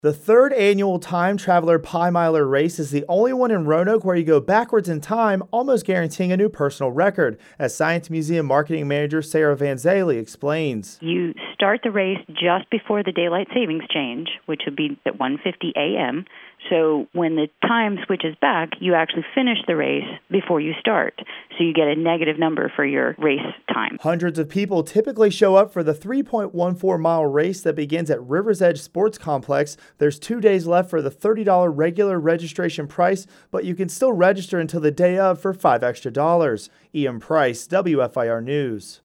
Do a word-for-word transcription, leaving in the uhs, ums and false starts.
The third annual Time Traveler Pi Miler race is the only one in Roanoke where you go backwards in time, almost guaranteeing a new personal record, as Science Museum Marketing Manager Sarah Van Zaley explains. You start the race just before the daylight savings change, which would be at one fifty a.m., so when the time switches back, you actually finish the race before you start. So you get a negative number for your race time. Hundreds of people typically show up for the three point one four mile race that begins at Rivers Edge Sports Complex. There's two days left for the thirty dollars regular registration price, but you can still register until the day of for five extra dollars. Ian Price, W F I R News.